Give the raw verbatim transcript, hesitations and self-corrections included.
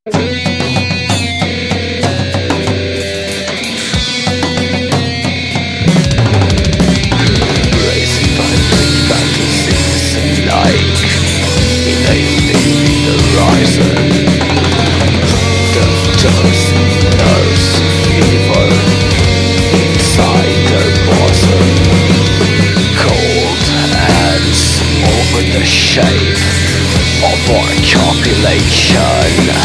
Racing violent fantasies like invading the horizon. The toes nerves fever inside their bosom. Cold hands over the shape of our copulation.